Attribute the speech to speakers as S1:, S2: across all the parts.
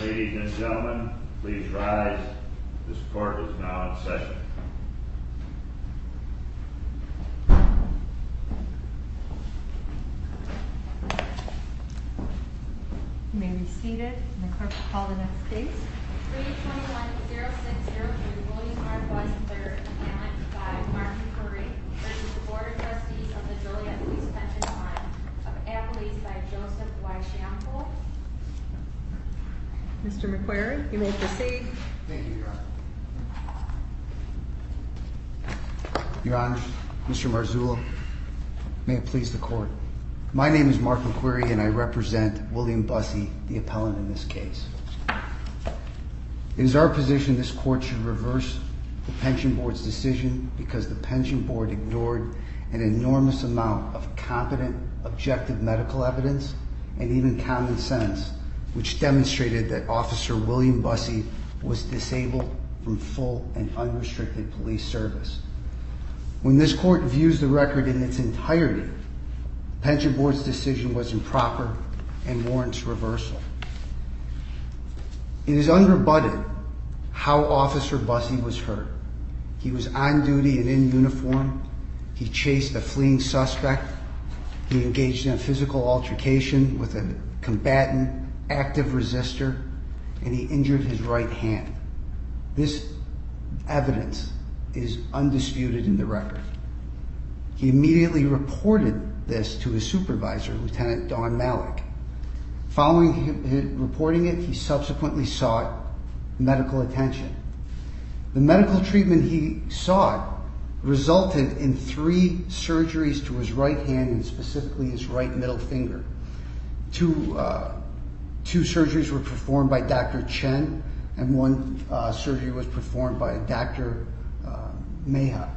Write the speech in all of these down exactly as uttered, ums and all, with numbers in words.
S1: Ladies and gentlemen, please rise. This court is now in session.
S2: You may be seated, and the clerk will call the next case.
S3: three twenty-one oh six oh three William R. Buss the third, appellant by Mark McCurry versus the Board of Trustees of the Joliet Police Pension Fund of appellees by Joseph Y. Shampole.
S2: Mister McQuarrie, you may proceed.
S4: Thank you, Your Honor. Your Honor, Mister Marzullo, may it please the court. My name is Mark McQuarrie, and I represent William Bussey, the appellant in this case. It is our position this court should reverse the pension board's decision because the pension board ignored an enormous amount of competent, objective medical evidence and even common sense, which demonstrated that Officer William Bussey was disabled from full and unrestricted police service. When this court views the record in its entirety, the pension board's decision was improper and warrants reversal. It is unrebutted how Officer Bussey was hurt. He was on duty and in uniform. He chased a fleeing suspect. He engaged in a physical altercation with a combatant, active resistor, and he injured his right hand. This evidence is undisputed in the record. He immediately reported this to his supervisor, Lieutenant Don Malik. Following him, him reporting it, he subsequently sought medical attention. The medical treatment he sought resulted in three surgeries to his right hand and specifically his right middle finger. Two, uh, two surgeries were performed by Doctor Chen, and one uh, surgery was performed by Doctor Uh, Meha.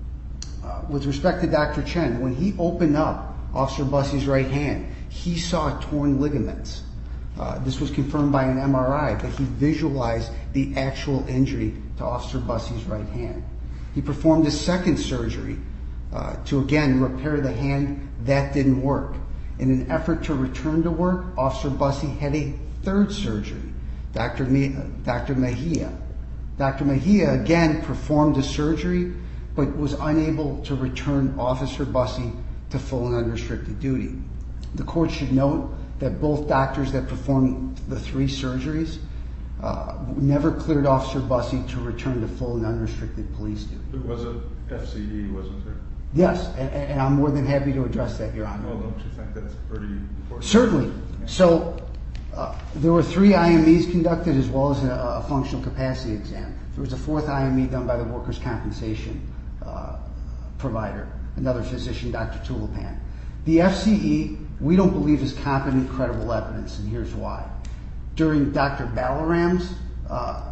S4: Uh, with respect to Doctor Chen, when he opened up Officer Bussey's right hand, he saw torn ligaments. Uh, this was confirmed by an M R I, but he visualized the actual injury to Officer Bussey's right hand. He performed a second surgery uh, to again repair the hand. That didn't work. In an effort to return to work, Officer Bussey had a third surgery, Doctor Me- Doctor Mejia. Doctor Mejia again performed a surgery, but was unable to return Officer Bussey to full and unrestricted duty. The court should note that both doctors that performed the three surgeries uh, never cleared Officer Bussey to return to full and unrestricted police duty.
S5: It was a F C E, wasn't there?
S4: Yes, and, and I'm more than happy to address that, Your Honor.
S5: Well, don't you think that's pretty important?
S4: Certainly. So uh, there were three I M Es conducted as well as a, a functional capacity exam. There was a fourth I M E done by the workers' compensation uh, provider, another physician, Doctor Tulipan. The F C E, we don't believe is competent, credible evidence, and here's why. During Doctor Balaram's uh,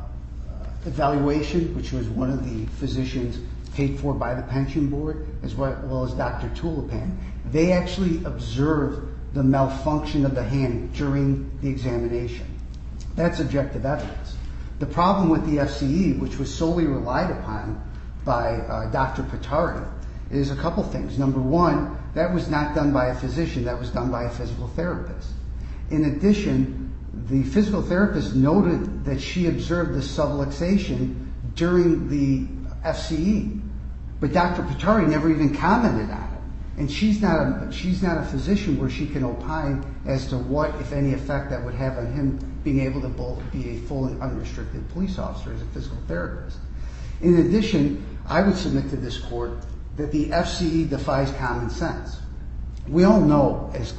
S4: evaluation, which was one of the physicians paid for by the pension board, as well as Doctor Tulipan, they actually observed the malfunction of the hand during the examination. That's objective evidence. The problem with the F C E, which was solely relied upon by uh, Doctor Patari, is a couple things. Number one, that was not done by a physician, that was done by a physical therapist. In addition, the physical therapist noted that she observed the subluxation during the F C E, but Doctor Patari never even commented on it. And she's not a she's not a physician where she can opine as to what, if any, effect that would have on him being able to be a full and unrestricted police officer as a physical therapist. In addition, I would submit to this court that the F C E defies common sense. We all know, as,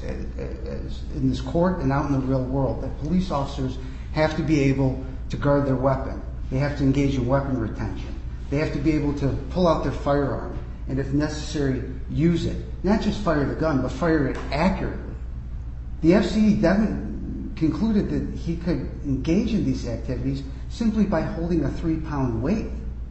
S4: as in this court and out in the real world, that police officers have to be able to guard their weapon. They have to engage in weapon retention. They have to be able to pull out their firearm and, if necessary, use it. Not just fire the gun, but fire it accurately. The F C E Devin concluded that he could engage in these activities simply by holding a three-pound weight.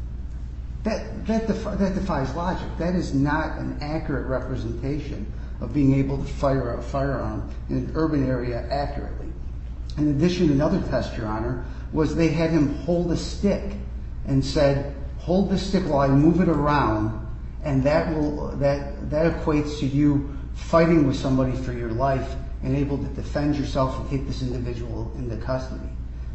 S4: That, that, defi- that defies logic. That is not an accurate representation of being able to fire a firearm in an urban area accurately. In addition, another test, Your Honor, was they had him hold a stick and said, hold the stick while I move it around, and that will that that equates to you fighting with somebody for your life and able to defend yourself and take this individual into custody.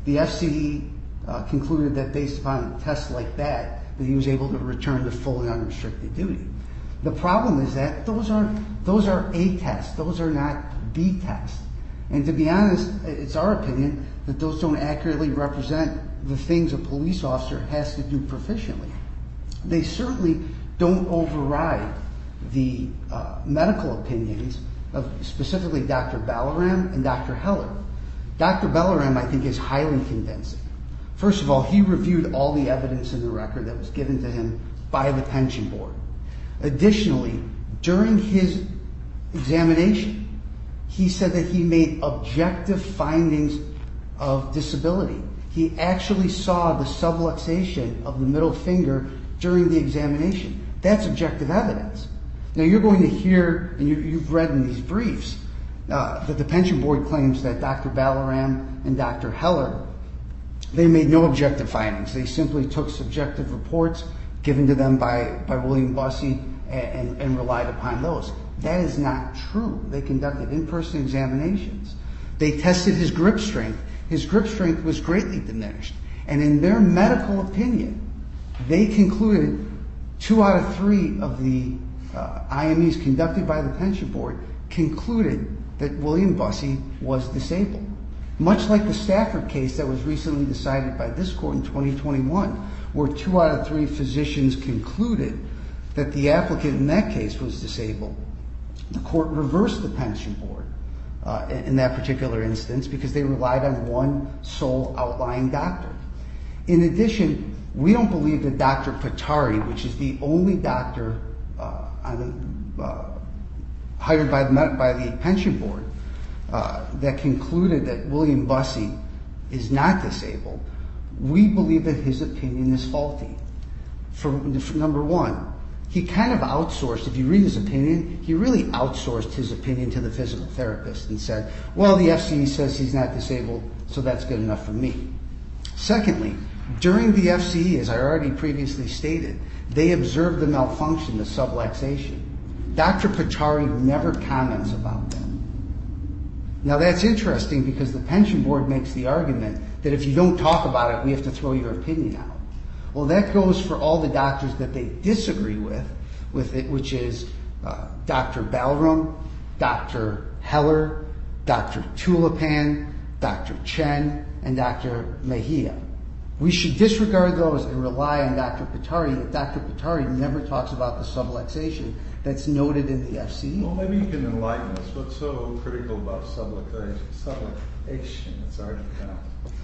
S4: The F C E uh, concluded that based upon tests like that, that he was able to return to full and unrestricted duty. The problem is that those are those are A tests. Those are not B tests. And to be honest, it's our opinion that those don't accurately represent the things a police officer has to do proficiently. They certainly don't override the uh, medical opinions of specifically Doctor Balaram and Doctor Heller. Doctor Balaram, I think, is highly convincing. First of all, he reviewed all the evidence in the record that was given to him by the pension board. Additionally, during his examination, he said that he made objective findings of disability. He actually saw the subluxation of the middle finger during the examination. That's objective evidence. Now, you're going to hear, and you, you've read in these briefs, uh, that the pension board claims that Doctor Balaram and Doctor Heller, they made no objective findings. They simply took subjective reports given to them by, by William Bussey and, and, and relied upon those. That is not true. They conducted in-person examinations. They tested his grip strength. His grip strength was greatly diminished. And in their medical opinion, they concluded two out of three of the uh, I M Es conducted by the pension board concluded that William Bussey was disabled. Much like the Stafford case that was recently decided by this court in twenty twenty-one, where two out of three physicians concluded that the applicant in that case was disabled. The court reversed the pension board uh, in that particular instance because they relied on one sole outlying doctor. In addition, we don't believe that Doctor Patari, which is the only doctor uh, on the, uh, hired by the, by the pension board uh, that concluded that William Bussey is not disabled, we believe that his opinion is faulty. For, for number one, he kind of outsourced, if you read his opinion, he really outsourced his opinion to the physical therapist and said, well, the F C E says he's not disabled, so that's good enough for me. Secondly, during the F C E, as I already previously stated, they observed the malfunction, the subluxation. Doctor Patari never comments about that. Now that's interesting because the pension board makes the argument that if you don't talk about it, we have to throw your opinion out. Well, that goes for all the doctors that they disagree with, with it, which is uh, Doctor Balaram, Doctor Heller, Doctor Tulipan, Doctor Chen, and Doctor Mejia. We should disregard those and rely on Doctor Patari, that Doctor Patari never talks about the subluxation that's noted in the F C E.
S5: Well, maybe you can enlighten us. What's so critical about subluxation? Subluxation, it's hard to pronounce.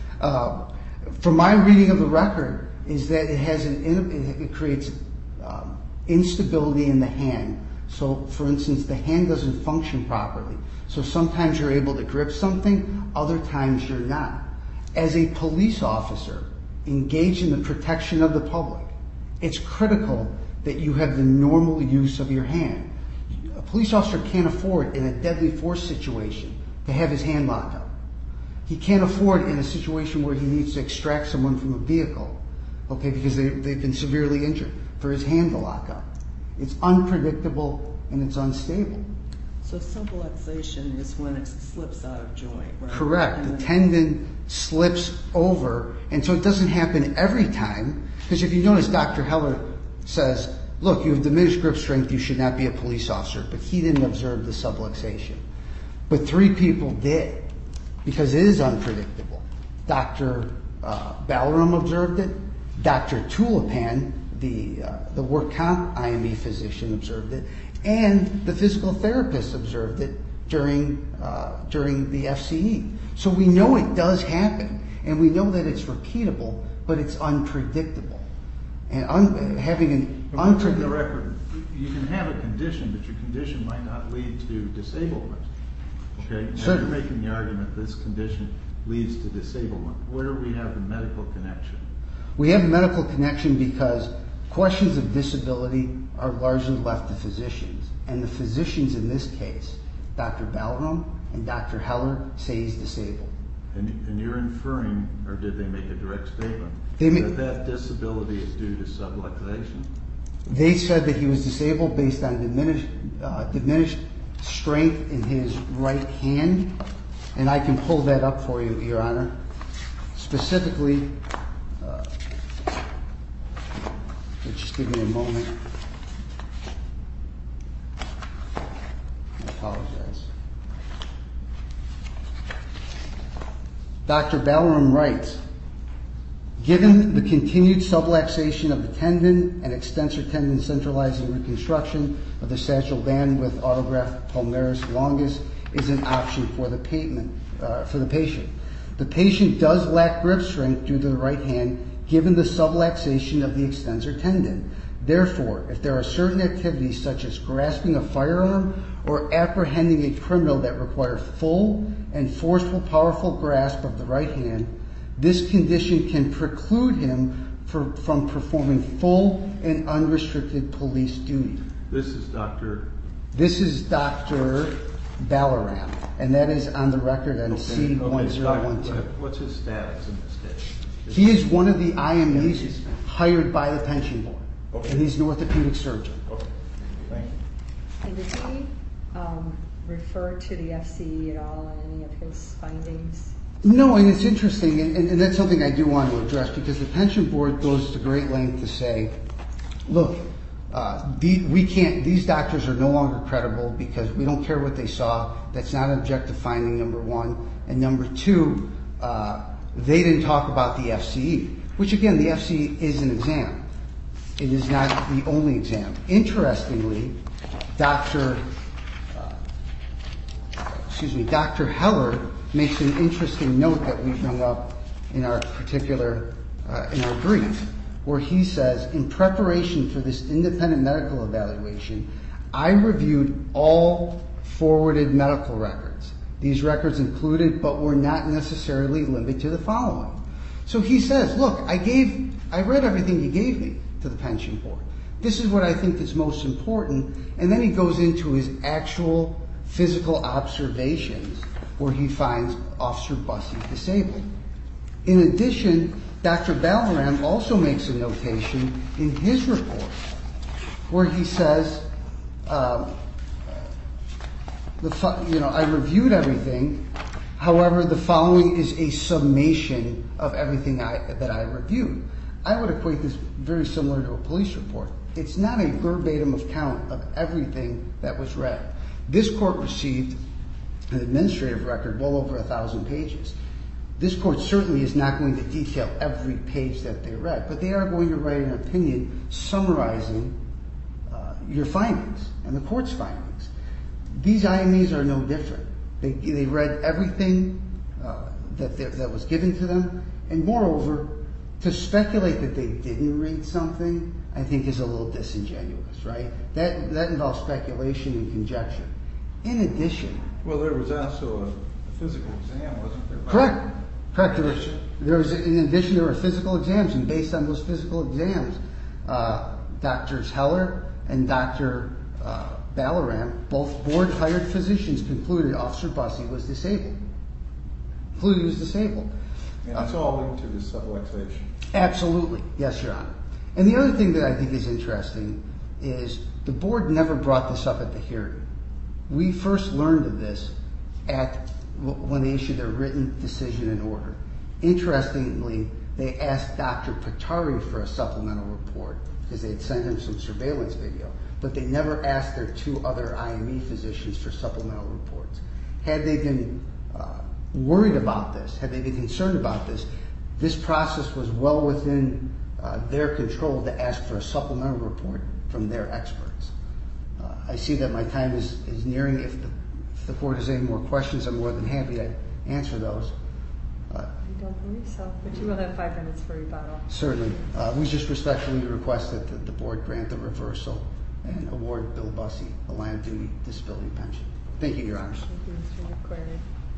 S4: Uh, from my reading of the record, is that it has an it creates um, instability in the hand. So, for instance, the hand doesn't function properly. So sometimes you're able to grip something, other times you're not. As a police officer engaged in the protection of the public, it's critical that you have the normal use of your hand. A police officer can't afford, in a deadly force situation, to have his hand locked up. He can't afford, in a situation where he needs to extract someone from a vehicle, okay, because they, they've been severely injured, for his hand to lock up. It's unpredictable and it's unstable.
S6: So subluxation is when it slips out of joint, right?
S4: Correct.
S6: And
S4: the tendon slips over, and so it doesn't happen every time, because if you notice, Doctor Heller says, look, you have diminished grip strength, you should not be a police officer, but he didn't observe the subluxation. But three people did, because it is unpredictable. Doctor Uh, Balaram observed it, Doctor Tulipan, the uh, the work comp I M E physician, observed it, and the physical therapist observed it during uh, during the F C E. So we know it does happen, and we know that it's repeatable, but it's unpredictable. And un- having an
S5: In the
S4: unpredictable
S5: record, you can have a condition, but your condition might not lead to disablement. Okay, now
S4: Sure.
S5: you're making the argument this condition leads to disablement. Where do we have the medical connection?
S4: We have a medical connection because questions of disability are largely left to physicians. And the physicians in this case, Doctor Balaram and Doctor Heller, say he's disabled.
S5: And, and you're inferring, or did they make a direct statement,
S4: They ma-
S5: that that disability is due to subluxation?
S4: They said that he was disabled based on diminished, uh, diminished strength in his right hand. And I can pull that up for you, Your Honor. specifically, uh, just give me a moment. I apologize. Doctor Ballaram writes, given the continued subluxation of the tendon and extensor tendon centralizing reconstruction of the sagittal band with autograft palmaris longus is an option for the payment, uh, for the patient. The patient does lack grip strength due to the right hand given the subluxation of the extensor tendon. Therefore, if there are certain activities such as grasping a firearm or apprehending a criminal that require full and forceful, powerful grasp of the right hand, this condition can preclude him for, from performing full and unrestricted police duty.
S5: This is Doctor
S4: This is Doctor Ballaram, and that is on the record on C one zero one two.
S5: What's his status in this case?
S4: He is one of the I M Es hired by the pension board,
S5: Okay.
S4: and he's an orthopedic surgeon.
S5: Okay, thank you.
S2: And did he um, refer to the F C E at all in any of his findings?
S4: No, and it's interesting, and, and that's something I do want to address, because the pension board goes to great length to say, look, uh, the, we can't, these doctors are no longer credible because we don't care what they saw. That's not an objective finding, number one. And number two, uh, they didn't talk about the F C E, which again, the F C E is an exam. It is not the only exam. Interestingly, Doctor Uh, excuse me, Doctor Heller makes an interesting note that we bring up in our particular, uh, in our brief, where he says, in preparation for this independent medical evaluation, I reviewed all forwarded medical records. These records included, but were not necessarily limited to the following. So he says, look, I gave, I read everything you gave me to the pension board. This is what I think is most important. And then he goes into his actual physical observations where he finds Officer Bussey disabled. In addition, Doctor Ballaram also makes a notation in his report where he says, um, the, you know, I reviewed everything. However, the following is a summation of everything I, that I reviewed. I would equate this very similar to a police report. It's not a verbatim account of everything that was read. This court received an administrative record well over a thousand pages. This court certainly is not going to detail every page that they read, but they are going to write an opinion summarizing uh, your findings and the court's findings. These I M Es are no different. They, they read everything uh, that, that was given to them, and moreover, to speculate that they didn't read something, I think is a little disingenuous, right? That, that involves speculation and conjecture. In addition...
S5: Well, there was also a physical exam, wasn't there?
S4: Correct. Correct. There was, there was, in addition, there were physical exams, and based on those physical exams, uh, Doctors Heller and Doctor Uh, Ballaram, both board-hired physicians, concluded Officer Bussey was disabled. Concluded he was disabled.
S5: And it's all linked to the subluxation.
S4: Absolutely. Yes, Your Honor. And the other thing that I think is interesting is the board never brought this up at the hearing. We first learned of this at when they issued their written decision and order. Interestingly, they asked Doctor Patari for a supplemental report because they had sent him some surveillance video, but they never asked their two other I M E physicians for supplemental reports. Had they been uh, worried about this, had they been concerned about this, this process was well within uh, their control to ask for a supplemental report from their experts. Uh, I see that my time is, is nearing. If the, if the board has any more questions, I'm more than happy to answer those. Uh,
S2: I don't believe so, but you will have five minutes for rebuttal.
S4: certainly. Uh, we just respectfully request that the, the board grant the reversal and award Bill Bussey a line of duty disability pension. Thank you, Your Honors.
S2: Thank you, Mister McQuarrie.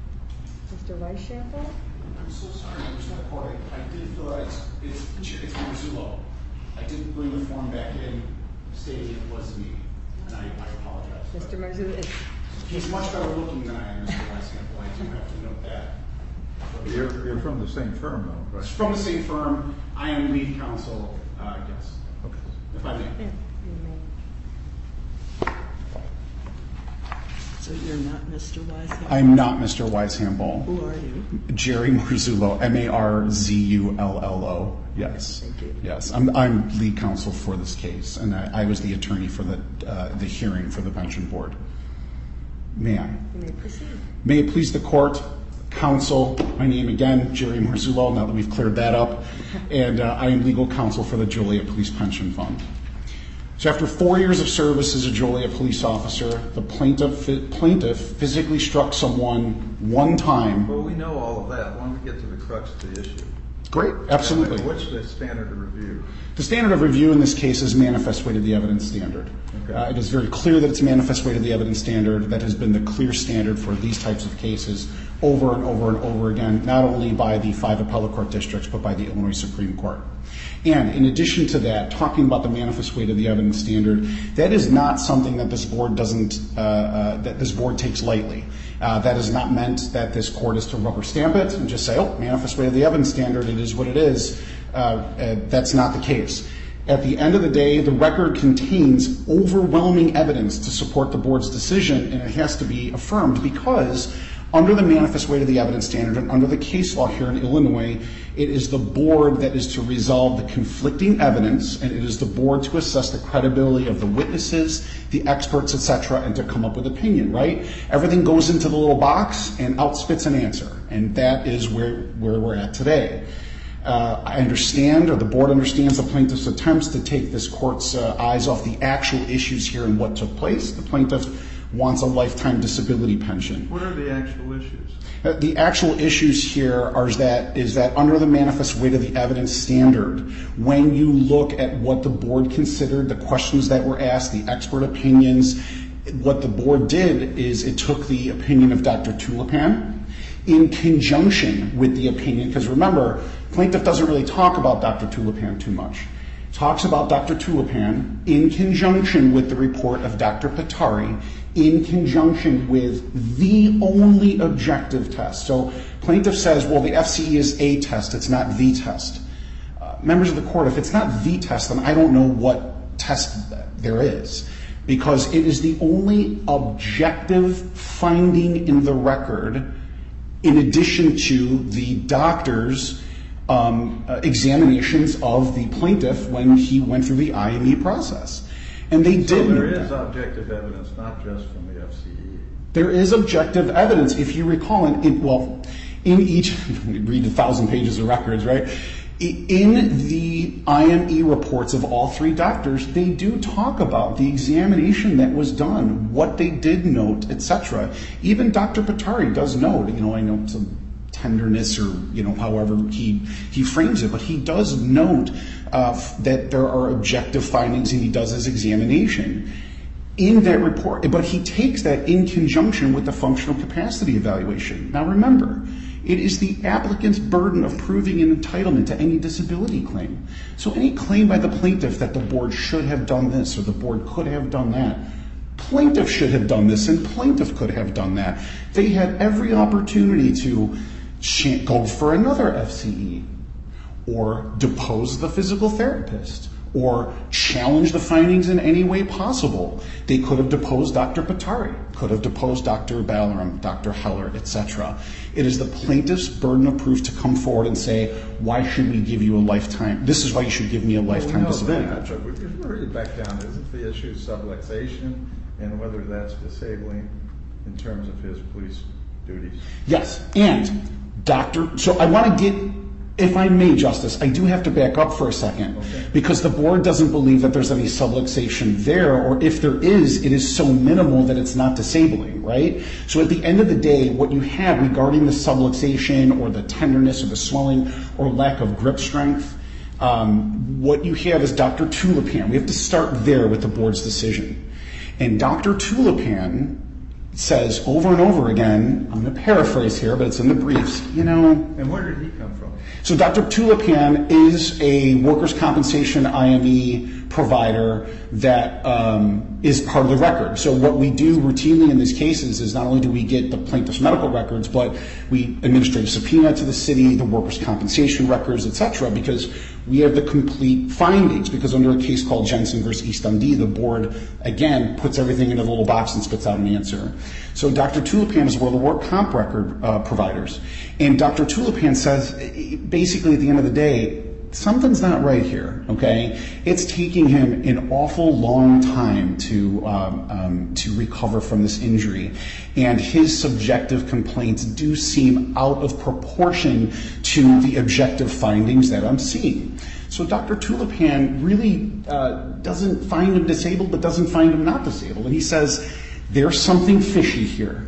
S2: Mister Weisshample?
S7: I'm so sorry, Mister McCoy. I did fill out, it's, it's, it's Marzullo. I did bring the form back in stating it was me, and I, I apologize.
S2: Mister Marzullo, it's
S7: He's much better looking than I am, Mister Weisshample. I do have to note that.
S5: You're, you're from the same firm, though, right?
S7: It's from the same firm. I am lead counsel, uh, yes,
S5: Okay.
S7: if I may.
S2: yeah, you may.
S6: So you're not Mister Weisham?
S8: I'm not Mister Weisham.
S6: Who are you?
S8: Jerry Marzullo, M A R Z U L L O. Yes.
S6: Thank you.
S8: Yes, I'm, I'm lead counsel for this case, and I, I was the attorney for the uh, the hearing for the pension board. May I?
S2: You may proceed.
S8: May it please the court, counsel, my name again, Jerry Marzullo, now that we've cleared that up, and uh, I am legal counsel for the Joliet Police Pension Fund. So after four years of service as a Joliet police officer, the plaintiff, plaintiff physically struck someone one time.
S5: Well, we know all of that. Why don't we get to the crux of the issue?
S8: Great, absolutely.
S5: What's the standard of review?
S8: The standard of review in this case is manifest weight of the evidence standard.
S5: Okay.
S8: Uh, it is very clear that it's manifest weight of the evidence standard. That has been the clear standard for these types of cases over and over and over again, not only by the five appellate court districts, but by the Illinois Supreme Court. And in addition to that, talking about the manifest weight of the evidence standard, that is not something that this board doesn't, uh, uh, that this board takes lightly. Uh, that is not meant that this court is to rubber stamp it and just say, oh, manifest weight of the evidence standard, it is what it is. Uh, uh, that's not the case. At the end of the day, the record contains overwhelming evidence to support the board's decision, and it has to be affirmed because under the manifest weight of the evidence standard and under the case law here in Illinois, it is the board that is to resolve the conflicting evidence, and it is the board to assess the credibility of the witnesses, the experts, et cetera, and to come up with opinion, right? Everything goes into the little box and out spits an answer, and that is where, where we're at today. Uh, I understand, or the board understands, the plaintiff's attempts to take this court's uh, eyes off the actual issues here and what took place. The plaintiff wants a lifetime disability pension.
S5: What are the actual issues?
S8: Uh, the actual issues here are that is that under the manifest weight of the evidence standard, when you look at what the board considered, the questions that were asked, the expert opinions, what the board did is it took the opinion of Doctor Tulipan in conjunction with the opinion, because remember, plaintiff doesn't really talk about Doctor Tulipan too much. Talks about Doctor Tulipan in conjunction with the report of Doctor Patari, in conjunction with the only objective test. So plaintiff says, well, the F C E is a test, it's not the test. Uh, members of the court, if it's not the test, then I don't know what test there is, because it is the only objective finding in the record in addition to the doctor's um, uh, examinations of the plaintiff when he went through the I M E process. And they
S5: So
S8: did.
S5: there is objective evidence, not just from the F C E.
S8: There is objective evidence. If you recall, in, in well, in each, read a thousand pages of records, right? In the I M E reports of all three doctors, they do talk about the examination that was done, what they did note, et cetera. Even Doctor Patari does note, you know, I know some tenderness or, you know, however he he frames it, but he does note uh, that there are objective findings, and he does his examination in that report. But he takes that in conjunction with the functional capacity evaluation. Now remember, it is the applicant's burden of proving an entitlement to any disability claim. So any claim by the plaintiff that the board should have done this or the board could have done that, plaintiff should have done this and plaintiff could have done that. They had every opportunity to go for another F C E or depose the physical therapist or challenge the findings in any way possible. They could have deposed Doctor Patari, could have deposed Doctor Ballaram, Doctor Heller, et cetera. It is the plaintiff's burden of proof to come forward and say, why should we give you a lifetime? This is why you should give me a lifetime
S5: well, we
S8: disability
S5: that,
S8: pension.
S5: but if we read it back down, isn't the issue subluxation and whether that's disabling in terms of his police duties?
S8: Yes, and Doctor, so I want to get, if I may, Justice, I do have to back up for a second,
S5: okay,
S8: because the board doesn't believe that there's any subluxation there, or if there is, it is so minimal that it's not disabling, right? So at the end of the day, what you have regarding the subluxation or the tenderness or the swelling or lack of grip strength, um, what you have is Doctor Tulipan. We have to start there with the board's decision. And Doctor Tulipan says over and over again, I'm going to paraphrase here, but it's in the briefs, you know.
S5: And where did he come from?
S8: So Doctor Tulipan is a workers' compensation I M E provider that um, is part of the record. So what we do routinely in these cases is not only do we get the plaintiff's medical records, but we administer a subpoena to the city, the workers' compensation records, et cetera, because we have the complete findings. Because under a case called Jensen versus East Dundee, the board, again, puts everything in a little box and spits out an answer. So Doctor Tulipan is one of the work comp record uh, providers. And Doctor Tulipan says, basically at the end of the day, something's not right here, okay? It's taking him an awful long time to um, um, to recover from this injury, and his subjective complaints do seem out of proportion to the objective findings that I'm seeing. So Doctor Tulipan really uh, doesn't find him disabled, but doesn't find him not disabled, and he says there's something fishy here.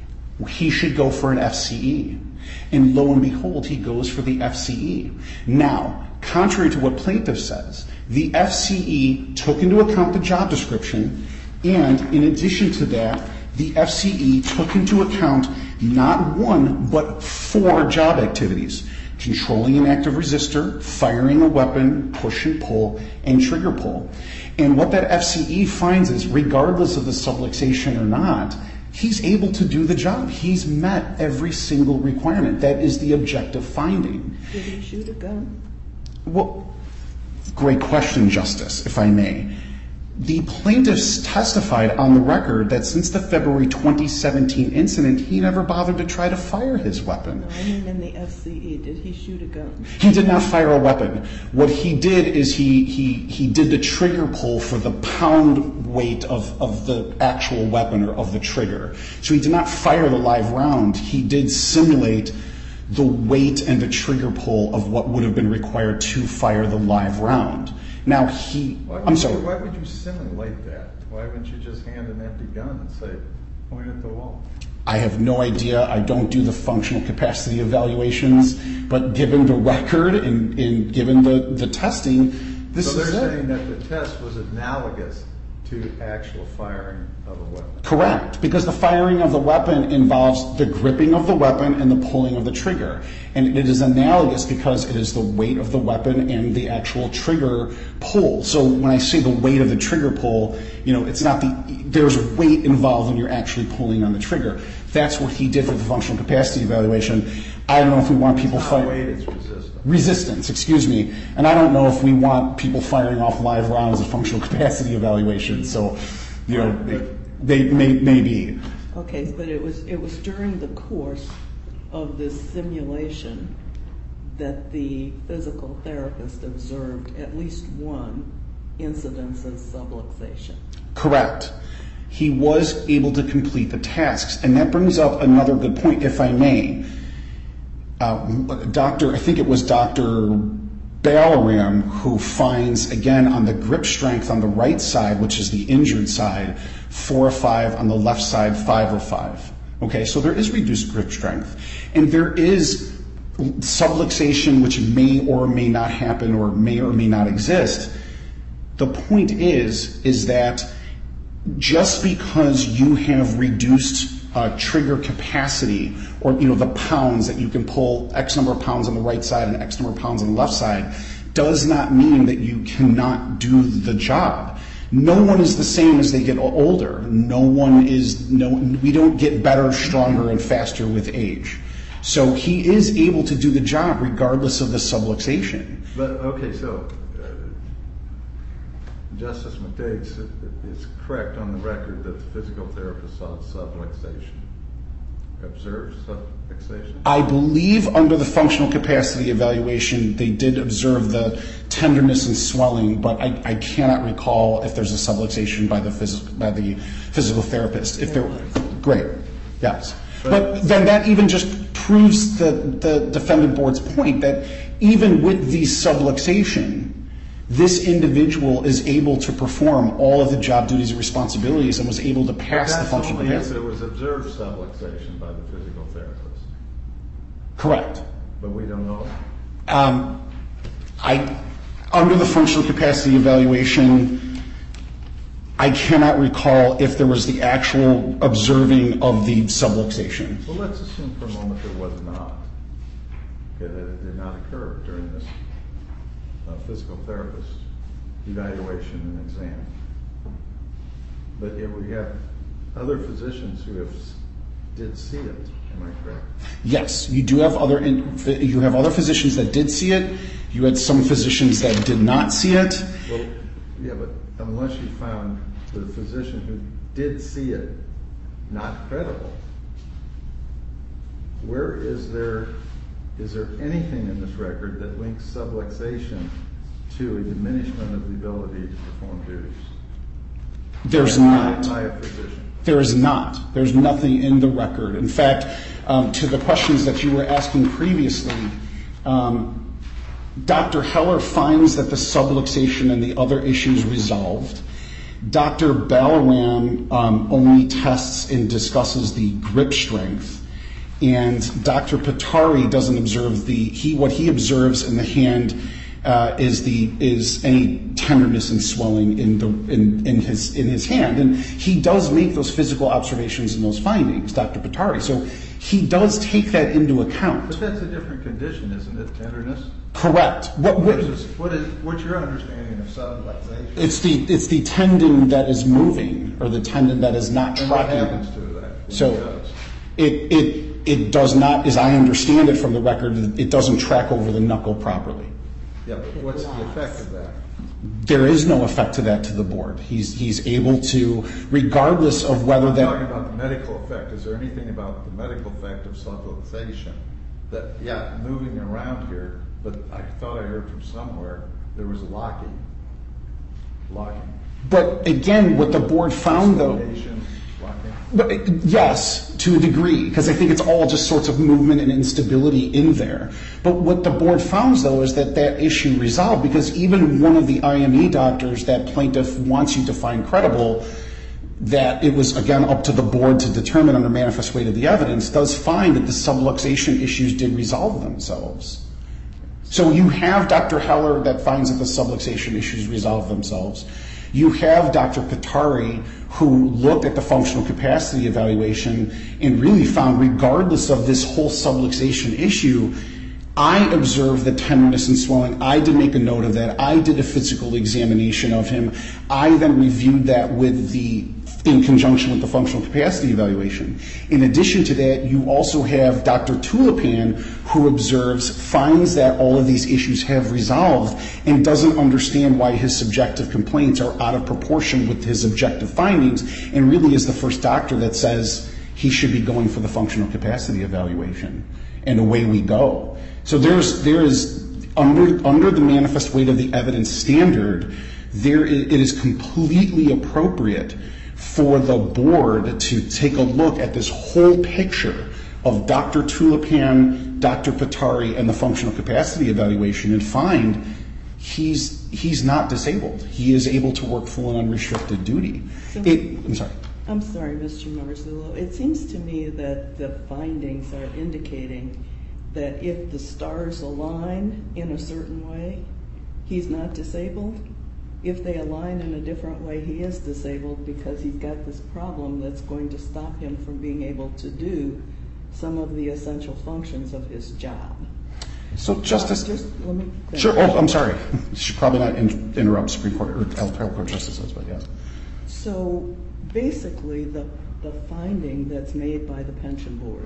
S8: He should go for an F C E. And lo and behold, he goes for the F C E. Now, contrary to what plaintiff says, the F C E took into account the job description, and in addition to that, the F C E took into account not one, but four job activities: controlling an active resistor, firing a weapon, push and pull, and trigger pull. And what that F C E finds is, regardless of the subluxation or not, he's able to do the job. He's met every single requirement. That is the objective finding.
S6: Did he shoot a gun?
S8: Well, great question, Justice, if I may. The plaintiffs testified on the record that since the February twenty seventeen incident, he never bothered to try to fire his weapon.
S6: No, I mean in the F C E, did he shoot a gun?
S8: He did not fire a weapon. What he did is he he he did the trigger pull for the pound weight of, of the actual weapon or of the trigger. So he did not fire the live round. He did simulate the weight and the trigger pull of what would have been required to fire the live round. Now he,
S5: Why would
S8: I'm sorry.
S5: You, why would you simulate that? Why wouldn't you just hand an empty gun and say, point at the wall?
S8: I have no idea. I don't do the functional capacity evaluations, but given the record and, and given the, the testing, this
S5: so
S8: is
S5: they're
S8: it.
S5: saying that the test was analogous to actual firing of a weapon.
S8: Correct, because the firing of the weapon involves the gripping of the weapon and the pulling of the trigger. And it is analogous because it is the weight of the weapon and the actual trigger pull. So when I say the weight of the trigger pull, you know, it's not the, there's weight involved when you're actually pulling on the trigger. That's what he did for the functional capacity evaluation. I don't know if we want people
S5: It's not
S8: firing.
S5: weight, it's resistance.
S8: Resistance, excuse me. And I don't know if we want people firing off live rounds of functional capacity evaluation. So, you know, they, they may, may be.
S6: Okay, but it was it was during the course of this simulation that the physical therapist observed at least one incidence of subluxation.
S8: Correct. He was able to complete the tasks. And that brings up another good point, if I may. Uh, Doctor, I think it was Doctor Balaram who finds, again, on the grip strength on the right side, which is the injured side, four or five, on the left side, five or five. Okay, so there is reduced grip strength. And there is subluxation, which may or may not happen or may or may not exist. The point is, is that just because you have reduced Uh, trigger capacity, or you know the pounds that you can pull, X number of pounds on the right side and X number of pounds on the left side, does not mean that you cannot do the job. No one is the same as they get older. No one is no. We don't get better, stronger, and faster with age. So he is able to do the job regardless of the subluxation.
S5: But, okay, so uh, Justice McDade's is correct on the record that the physical therapist saw subluxation. Observed subluxation?
S8: I believe under the functional capacity evaluation, they did observe the tenderness and swelling, but I, I cannot recall if there's a subluxation by the physical by the physical therapist. If there, great, yes. But, but then that even just proves the, the defendant board's point that even with the subluxation, this individual is able to perform all of the job duties and responsibilities and was able to pass the functional capacity.
S5: That's only if it was observed subluxation by the physical therapist.
S8: Correct.
S5: But we don't know.
S8: Um, I, under the functional capacity evaluation, I cannot recall if there was the actual observing of the subluxation.
S5: Well, let's assume for a moment there was not. Okay, that it did not occur during this uh, physical therapist evaluation and exam. But yet we have other physicians who have did see it. Am I correct?
S8: Yes, you do have other in, you have other physicians that did see it. You had some physicians that did not see it.
S5: Well, yeah, but unless you found the physician who did see it not credible, where is there is there anything in this record that links subluxation to a diminishment of the ability to perform duties?
S8: There's
S5: by,
S8: not.
S5: By a physician.
S8: There is not. There's nothing in the record. In fact, um, to the questions that you were asking previously, um, Doctor Heller finds that the subluxation and the other issues resolved. Doctor Ballaram um, only tests and discusses the grip strength, and Doctor Patari doesn't observe the he what he observes in the hand uh, is the is any tenderness and swelling in the in, in his in his hand, and he does make those physical observations and those findings, Doctor Patari. So he does take that into account.
S5: But that's a different condition, isn't it? Tenderness.
S8: Correct. What, what,
S5: what is what's your understanding of subluxation?
S8: It's the it's the tendon that is moving, or the tendon that is not
S5: and what
S8: tracking.
S5: happens to that?
S8: So
S5: it does?
S8: it it it does not, as I understand it from the record, it doesn't track over the knuckle properly.
S5: Yeah, but what's the effect of that?
S8: There is no effect to that to the board. He's he's able to, regardless of whether
S5: I'm
S8: that.
S5: talking about the medical effect. Is there anything about the medical effect of subluxation that, yeah, moving around here, but I thought I heard from somewhere there was locking. Locking.
S8: But again, what the board found though.
S5: Dislocation, locking.
S8: But yes, to a degree, because I think it's all just sorts of movement and instability in there. But what the board found, though, is that that issue resolved, because even one of the I M E doctors that plaintiff wants you to find credible, that it was, again, up to the board to determine under manifest weight of the evidence, does find that the subluxation issues did resolve themselves. So you have Doctor Heller that finds that the subluxation issues resolve themselves. You have Doctor Patari, who looked at the functional capacity evaluation and really found, regardless of this whole subluxation issue, I observed the tenderness and swelling. I did make a note of that. I did a physical examination of him. I then reviewed that with the, in conjunction with the functional capacity evaluation. In addition to that, you also have Doctor Tulipan, who observes, finds that all of these issues have resolved, and doesn't understand why his subjective complaints are out of proportion with his objective findings, and really is the first doctor that says he should be going for the functional capacity evaluation. And away we go. So there's there is under under the manifest weight of the evidence standard, there it is completely appropriate for the board to take a look at this whole picture of Doctor Tulipan, Doctor Patari, and the functional capacity evaluation, and find he's he's not disabled. He is able to work full and unrestricted duty.
S6: So,
S8: it, I'm sorry.
S6: I'm sorry, Mister Marzullo. It seems to me that the findings are indicating that if the stars align in a certain way, he's not disabled. If they align in a different way, he is disabled because he's got this problem that's going to stop him from being able to do some of the essential functions of his job.
S8: So, Justice,
S6: uh, just let me finish.
S8: Sure. Oh, I'm sorry. Should probably not in, interrupt Supreme Court or appellate court justices, but yes.
S6: So, basically, the the finding that's made by the pension board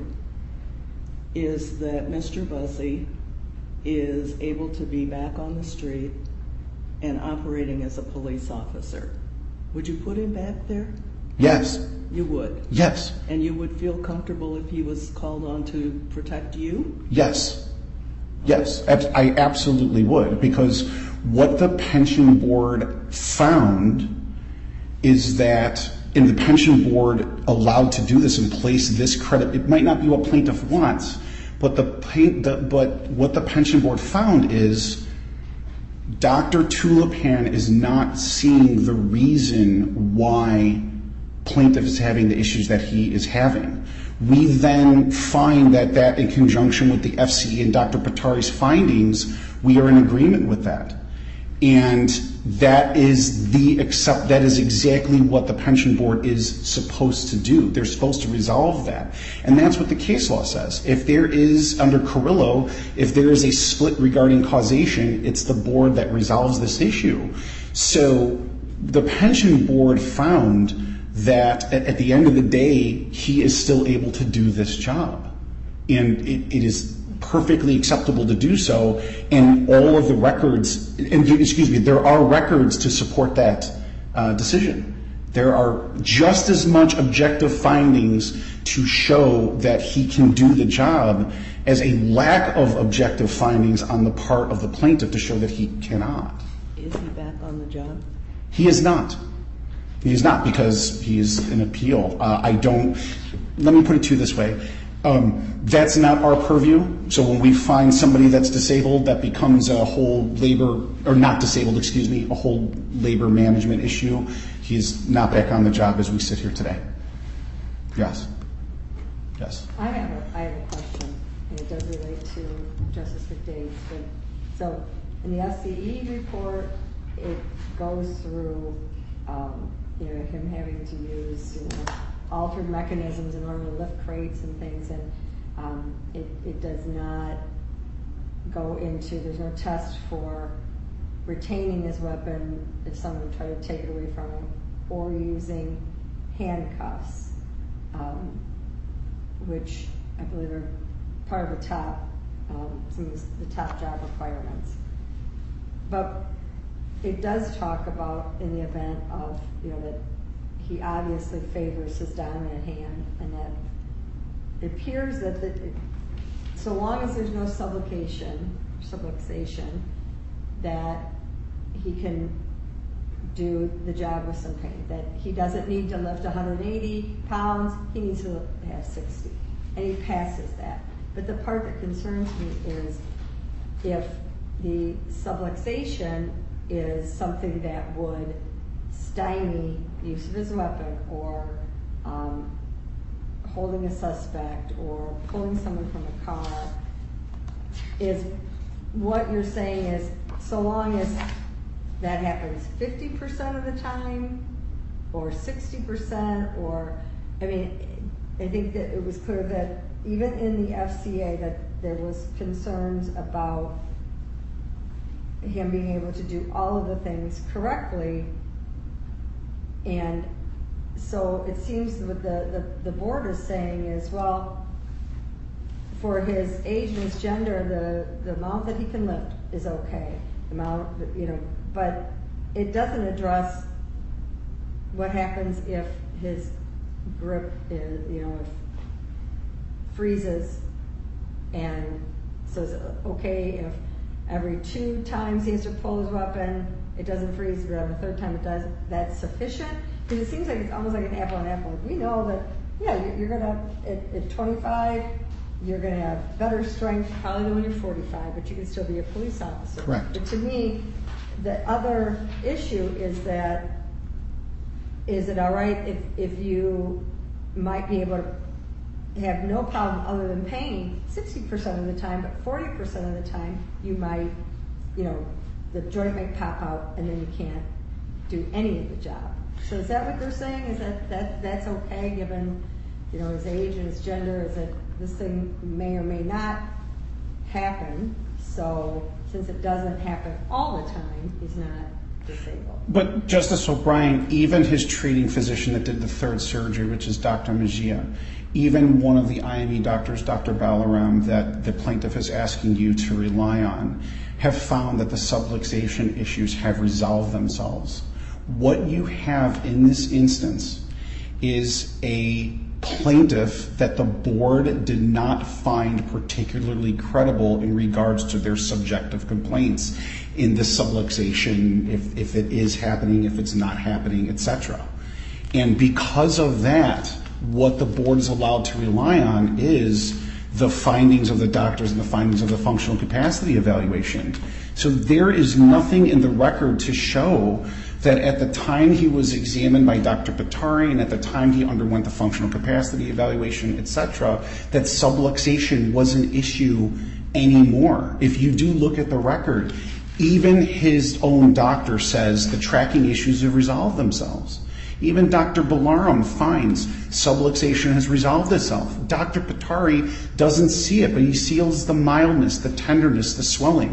S6: is that Mister Bussey is able to be back on the street and operating as a police officer. Would you put him back there?
S8: Yes.
S6: You would?
S8: Yes.
S6: And you would feel comfortable if he was called on to protect you?
S8: Yes. Yes. I absolutely would, because what the pension board found is that in the pension board allowed to do this and place this credit, it might not be what plaintiff wants, but the, the but what the pension board found is Doctor Tulipan is not seeing the reason why plaintiff is having the issues that he is having. We then find that that in conjunction with the F C E and Doctor Patari's findings, we are in agreement with that. And that is the accept that is exactly what the pension board is supposed to do. They're supposed to resolve that. And that's what the case law says. If there is, under Carrillo, if there is a split regarding causation, it's the board that resolves this issue. So the pension board found that at, at the end of the day, he is still able to do this job. And it, it is perfectly acceptable to do so. And all of the records, and excuse me, there are records to support that uh, decision. There are just as much objective findings to show that he can do the job as a lack of objective findings on the part of the plaintiff to show that he cannot.
S6: Is he back on the job?
S8: He is not. He is not, because he is in appeal. Uh, I don't, let me put it to you this way. Um, that's not our purview. So when we find somebody that's disabled, that becomes a whole labor, or not disabled, excuse me, a whole labor management issue. He's not back on the job as we sit here today. Yes. Yes.
S2: I have a, I have a question, and it does relate to Justice McDade's. But so in the F C E report, it goes through, um, you know, him having to use, you know, altered mechanisms in order to lift crates and things, and um, it, it does not go into, there's no test for retaining his weapon if someone tried to take it away from him, or using handcuffs, um, which I believe are part of the top, um, some of the top job requirements. But it does talk about, in the event of, you know, that he obviously favors his dominant hand, and that it appears that the, so long as there's no subluxation, subluxation, that he can do the job with some pain. That he doesn't need to lift one hundred eighty pounds, he needs to have sixty, and he passes that. But the part that concerns me is if the subluxation is something that would stymie use of his weapon, or um, holding a suspect, or pulling someone from a car, is what you're saying is so long as that happens fifty percent of the time, or sixty percent, or, I mean, I think that it was clear that even in the F C A that there was concerns about him being able to do all of the things correctly. And so it seems what the, the, the board is saying is, well, for his age and his gender, the, the amount that he can lift is okay. The amount, you know, but it doesn't address what happens if his grip is, you know, if freezes, and so it's okay if every two times he has to pull his weapon, it doesn't freeze, but every third time it does, that's sufficient? Because it seems like it's almost like an apple and apple. We know that, yeah, you're, you're gonna, at, at twenty-five, you're gonna have better strength probably than when you're forty-five, but you can still be a police officer.
S8: Correct.
S2: But to me, the other issue is that, is it all right if, if you might be able to have no problem other than pain sixty percent of the time, but forty percent of the time you might, you know, the joint may pop out and then you can't do any of the job. So is that what they're saying? Is that, that that's okay given, you know, his age and his gender? Is that this thing may or may not happen? So since it doesn't happen all the time, he's not disabled.
S8: But Justice O'Brien, even his treating physician that did the third surgery, which is Doctor Mejia, even one of the I M E doctors, Doctor Balaram, that the plaintiff is asking you to rely on, have found that the subluxation issues have resolved themselves. What you have in this instance is a plaintiff that the board did not find particularly credible in regards to their subjective complaints in the subluxation, if, if it is happening, if it's not happening, et cetera. And because of that, what the board is allowed to rely on is the findings of the doctors and the findings of the functional capacity evaluation. So there is nothing in the record to show that at the time he was examined by Doctor Pittari and at the time he underwent the functional capacity evaluation, et cetera, that subluxation was an issue anymore. If you do look at the record, even his own doctor says the tracking issues have resolved themselves. Even Doctor Balaram finds subluxation has resolved itself. Doctor Pittari doesn't see it, but he sees the mildness, the tenderness, the swelling.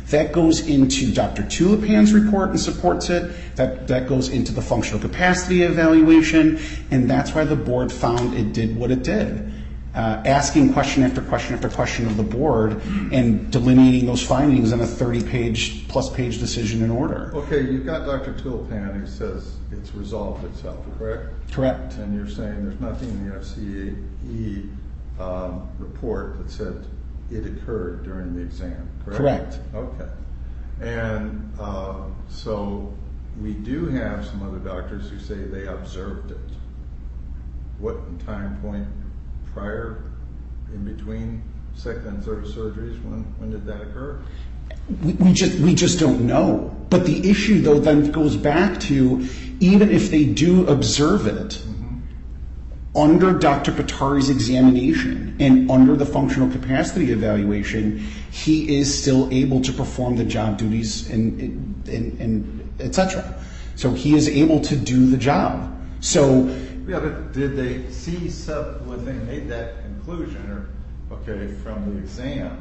S8: That goes into Doctor Tulipan's report and supports it. That, that goes into the functional capacity evaluation, and that's why the board found it did what it did. Uh, asking question after question after question of the board and delineating those findings in a thirty-page plus page decision in order.
S5: Okay, you've got Doctor Tulipan who says it's resolved itself, correct? Correct. And you're saying there's nothing in the F C E um, report that said it occurred during the exam, correct?
S8: Correct.
S5: Okay. And uh, so we do have some other doctors who say they observed it. What time point prior, in between second and third surgeries, when, when did that occur?
S8: We, we just we just don't know. But the issue, though, then goes back to, even if they do observe it, mm-hmm. under Doctor Pittari's examination and under the functional capacity evaluation, he is still able to perform the job duties and, and, and et cetera. So he is able to do the job. So
S5: yeah, but did they see sub when they made that conclusion, or okay, from the exam?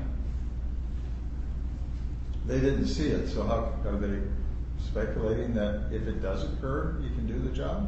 S5: They didn't see it, so how are they speculating that if it does occur, you can do the job?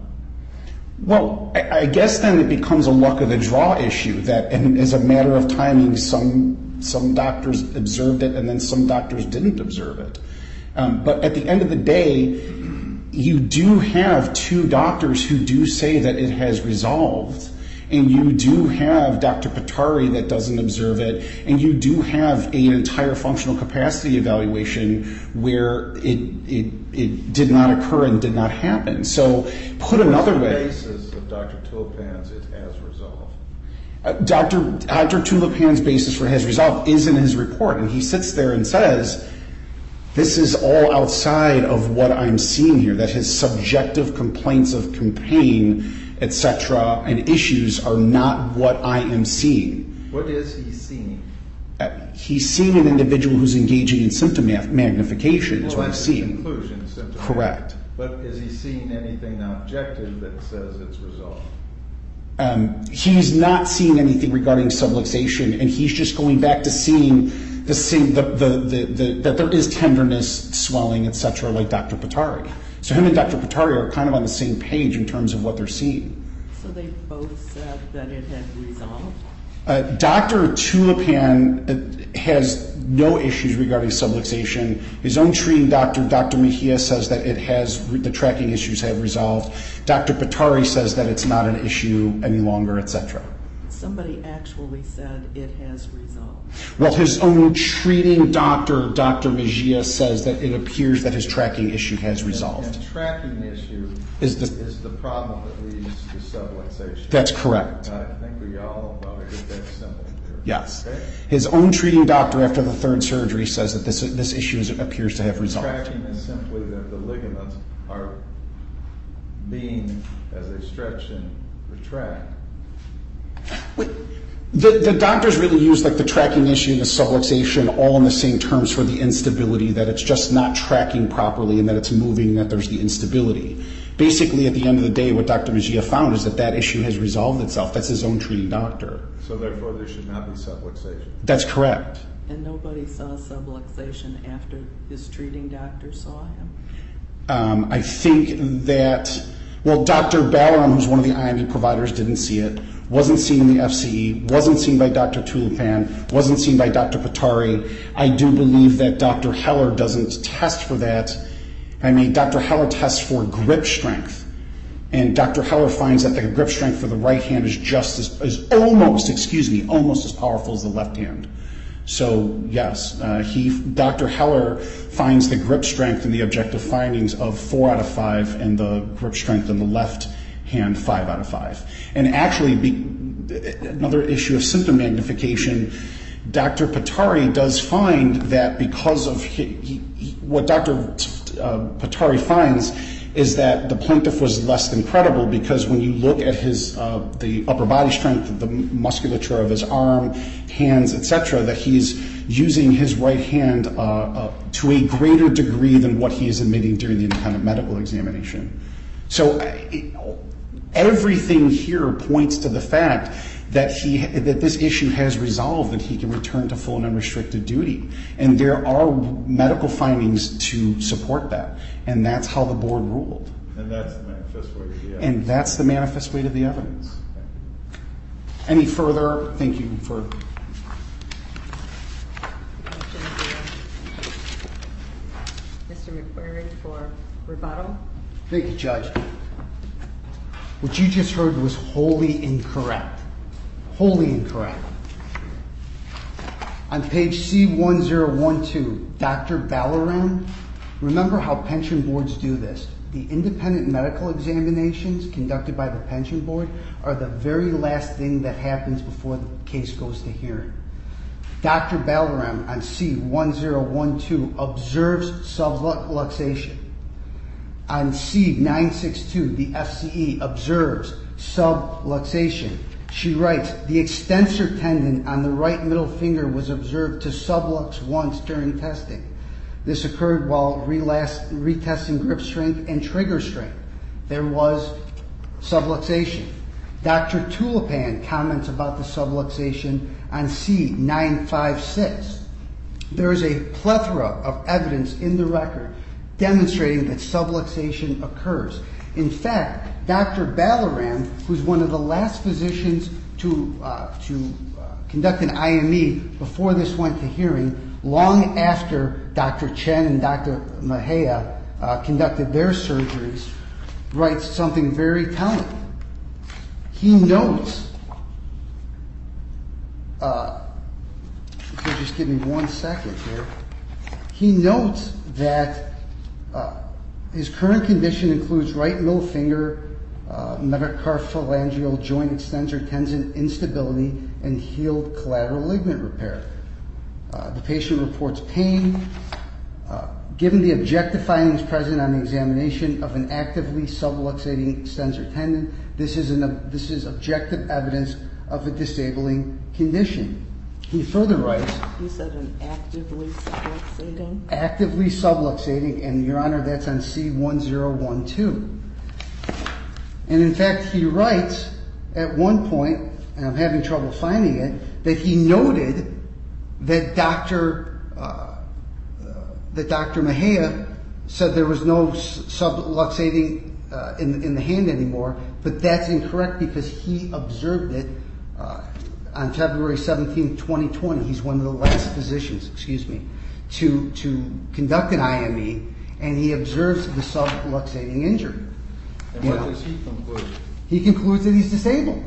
S8: Well, I, I guess then it becomes a luck of the draw issue that, and as a matter of timing, some some doctors observed it and then some doctors didn't observe it. Um, but at the end of the day, you do have two doctors who do say that it has resolved, and you do have Doctor Pittari that doesn't observe it, and you do have an entire functional capacity evaluation where it it, it did not occur and did not happen. So put another way.
S5: What's the basis of Doctor Tulipan's it has resolved?
S8: Uh, Doctor Doctor Tulipan's basis for has resolved is in his report, and he sits there and says, this is all outside of what I'm seeing here, that his subjective complaints of pain, et cetera, and issues are not what I am seeing.
S5: What is he seeing?
S8: Uh, he's seeing an individual who's engaging in symptom magnification is
S5: well,
S8: what he's seeing.
S5: Conclusion, symptom
S8: Correct.
S5: But is he seeing anything objective that says it's resolved?
S8: Um, he's not seeing anything regarding subluxation, and he's just going back to seeing the same, the, the, the, the, that there is tenderness, swelling, et cetera, like Doctor Pittari. So him and Doctor Pittari are kind of on the same page in terms of what they're seeing.
S6: So they both said that it had resolved?
S8: Uh, Doctor Tulipan has no issues regarding subluxation. His own treating doctor, Doctor Mejia, says that it has, the tracking issues have resolved. Doctor Pittari says that it's not an issue any longer, et cetera.
S6: Somebody actually said it has resolved.
S8: Well, his own treating doctor, Doctor Mejia, says that it appears that his tracking issue has resolved.
S5: And, and tracking issue
S8: is the,
S5: is the problem that leads to subluxation.
S8: That's correct.
S5: I think we all ought to get that simple here.
S8: Yes.
S5: Okay?
S8: His own treating doctor after the third surgery says that this this issue is, appears to have resolved.
S5: Tracking is simply that the ligaments are being, as they stretch and retract.
S8: The, the doctors really use like the tracking issue and the subluxation all in the same terms for the instability, that it's just not tracking properly and that it's moving, that there's the instability. Basically, at the end of the day, what Doctor Mejia found is that that issue has resolved itself. That's his own treating doctor.
S5: So therefore, there should not be subluxation.
S8: That's correct.
S6: And nobody saw subluxation after his treating doctor saw him?
S8: Um, I think that, well, Doctor Balaram, who's one of the I M E providers, didn't see it. Wasn't seen in the F C E, wasn't seen by Doctor Tulipan, wasn't seen by Doctor Pittari. I do believe that Doctor Heller doesn't test for that. I mean, Doctor Heller tests for grip strength. And Doctor Heller finds that the grip strength for the right hand is just as, is almost, excuse me, almost as powerful as the left hand. So, yes, uh, he, Doctor Heller finds the grip strength in the objective findings of four out of five and the grip strength in the left hand five out of five. And actually, be, another issue of symptom magnification, Doctor Pittari does find that because of he, he, he, what Doctor Uh, Pittari finds is that the plaintiff was less than credible, because when you look at his uh, the upper body strength, the musculature of his arm, hands, et cetera, that he's using his right hand uh, uh, to a greater degree than what he is admitting during the independent medical examination. So uh, it, everything here points to the fact that he that this issue has resolved, that he can return to full and unrestricted duty. And there are medical findings to support that, and that's how the board ruled.
S5: And that's the manifest way to the evidence.
S8: And that's the manifest way to the evidence. Any further? Thank you for.
S2: Mister McQuarrie for rebuttal.
S4: Thank you, Judge. What you just heard was wholly incorrect. Wholly incorrect. On page C one zero one two, Doctor Ballaram, remember how pension boards do this. The independent medical examinations conducted by the pension board are the very last thing that happens before the case goes to hearing. Doctor Ballaram on C one zero one two observes subluxation. On C nine six two, the F C E observes subluxation. She writes, the extensor tendon on the right middle finger was observed to sublux once during testing. This occurred while relast, retesting grip strength and trigger strength. There was subluxation. Doctor Tulipan comments about the subluxation on C nine five six. There is a plethora of evidence in the record demonstrating that subluxation occurs. In fact, Doctor Ballaram, who's one of the last physicians to uh, to uh, conduct an I M E before this went to hearing, long after Doctor Chen and Doctor Mahia uh, conducted their surgeries, writes something very telling. He notes, uh, if you just give me one second here, he notes that uh, his current condition includes right middle finger, uh, metacarphalangeal joint extensor tendon instability, and healed collateral ligament repair. Uh, the patient reports pain. Uh, given the objective findings present on the examination of an actively subluxating extensor tendon, this is, an, uh, this is objective evidence of a disabling condition. He further writes,
S6: You said an actively subluxating?
S4: actively subluxating, and Your Honor, that's on C one zero one two. And in fact, he writes at one point, and I'm having trouble finding it, that he noted that Doctor Uh, uh, that Doctor Mahia said there was no subluxating uh, in, in the hand anymore, but that's incorrect because he observed it uh, on February seventeenth, twenty twenty. He's one of the last physicians, excuse me, to to conduct an I M E, and he observes the subluxating injury.
S5: And
S4: You
S5: what
S4: know,
S5: does he conclude?
S4: he concludes that he's disabled.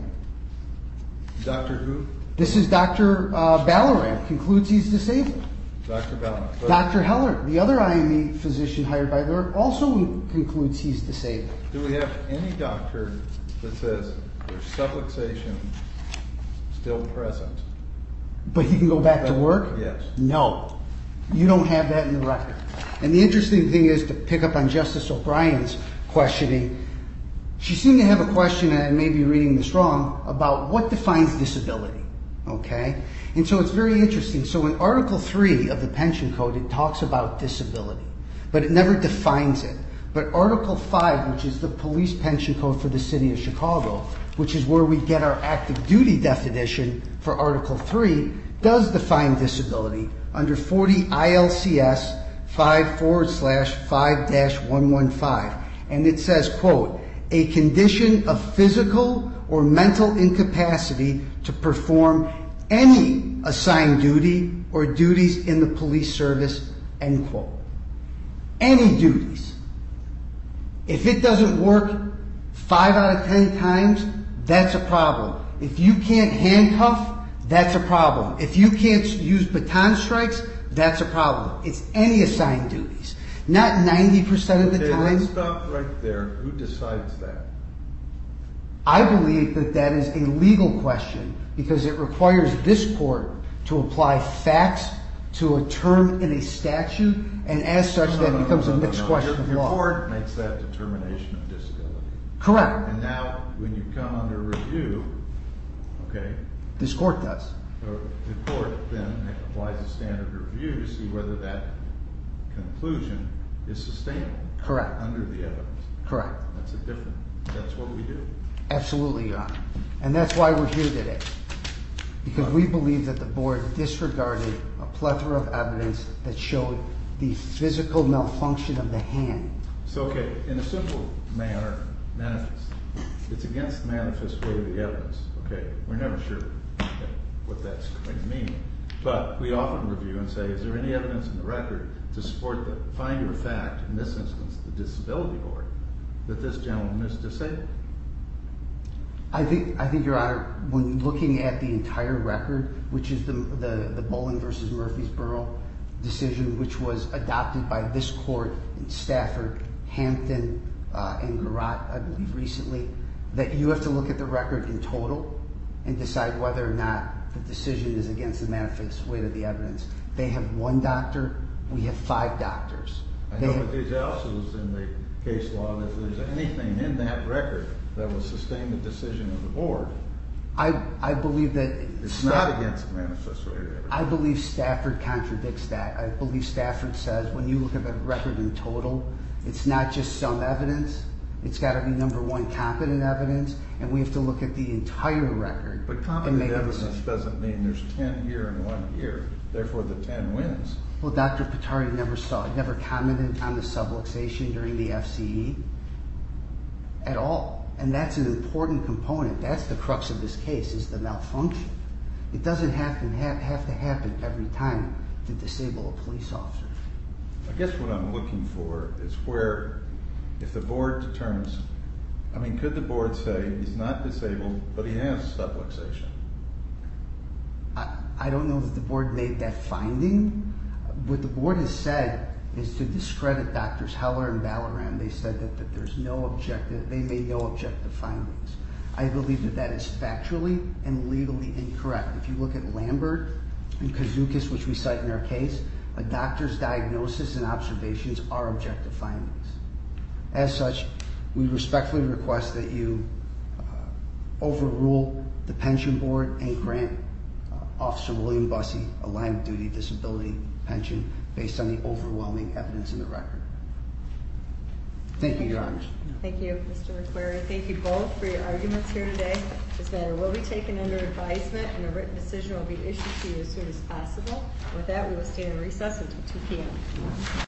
S5: Doctor who?
S4: This is Doctor Uh, Ballaram concludes he's disabled.
S5: Doctor Ballard.
S4: Doctor Heller, the other I M E physician hired by her, also concludes he's disabled.
S5: Do we have any doctor that says there's subluxation still present?
S4: But he can go back to work?
S5: Yes.
S4: No. You don't have that in the record. And the interesting thing is, to pick up on Justice O'Brien's questioning, she seemed to have a question, and I may be reading this wrong, about what defines disability. Okay? And so it's very interesting. So in Article three of the Pension Code, it talks about disability, but it never defines it. But Article five, which is the Police Pension Code for the City of Chicago, which is where we get our active duty definition for Article three, does define disability under forty I L C S five forward slash five dash one one five. And it says, quote, a condition of physical or mental incapacity to perform any assigned duty or duties in the police service, end quote. Any duties. If it doesn't work five out of ten times, that's a problem. If you can't handcuff, that's a problem. If you can't use baton strikes, that's a problem. It's any assigned duties. Not ninety percent of the
S5: Okay,
S4: time.
S5: let's stop right there. Who decides that?
S4: I believe that that is a legal question because it requires this court to apply facts to a term in a statute, and as such,
S5: No,
S4: that
S5: no, no,
S4: becomes
S5: no,
S4: a
S5: no,
S4: mixed
S5: no.
S4: question
S5: Your,
S4: of
S5: your
S4: law.
S5: board makes that determination of disability.
S4: Correct.
S5: And now, when you come under review, okay,
S4: This court does.
S5: or the court then applies a standard review to see whether that conclusion is sustainable.
S4: Correct.
S5: Under the evidence.
S4: Correct.
S5: That's a different, that's what we do.
S4: Absolutely, Your Honor. And that's why we're here today. Because we believe that the board disregarded a plethora of evidence that showed the physical malfunction of the hand.
S5: So, okay, in a simple manner, manifest. It's against the manifest way of the evidence. Okay, we're never sure what that's going to mean. But we often review and say, is there any evidence in the record to support the finder of fact, in this instance, the disability board, that this gentleman is disabled?
S4: I think, I think, Your Honor, when looking at the entire record, which is the the, the Bowling versus Murfreesboro decision, which was adopted by this court in Stafford, Hampton, uh, and Garrott, I believe, recently, that you have to look at the record in total and decide whether or not the decision is against the manifest weight of the evidence. They have one doctor. We have five doctors.
S5: I
S4: They
S5: know,
S4: have-
S5: but there's also in the case law that if there's anything in that record that will sustain the decision of the board,
S4: I, I believe that
S5: it's not against the manifest way of the evidence.
S4: I believe Stafford contradicts that. I believe Stafford says when you look at the record in total, it's not just some evidence. It's got to be, number one, competent evidence, and we have to look at the entire record.
S5: But
S4: and
S5: competent
S4: make a
S5: evidence
S4: decision.
S5: doesn't mean there's ten here and one here. Therefore, the ten wins.
S4: Well, Doctor Pitari never saw, never commented on the subluxation during the F C E at all. And that's an important component. That's the crux of this case, is the malfunction. It doesn't have to, have, have to happen every time to disable a police officer.
S5: I guess what I'm looking for is where, if the board determines, I mean, could the board say he's not disabled, but he has subluxation?
S4: I, I don't know that the board made that finding. What the board has said is to discredit Doctors Heller and Ballaram. They said that, that there's no objective, they made no objective findings. I believe that that is factually and legally incorrect. If you look at Lambert and Kazukis, which we cite in our case, a doctor's diagnosis and observations are objective findings. As such, we respectfully request that you uh, overrule the pension board and grant uh, Officer William Bussey a line of duty disability pension based on the overwhelming evidence in the record. Thank you, Your Honors.
S2: Thank you, Mister McQuarrie. Thank you both for your arguments here today. This matter will be taken under advisement, and a written decision will be issued to you as soon as possible. With that, we will stand in recess until two p.m.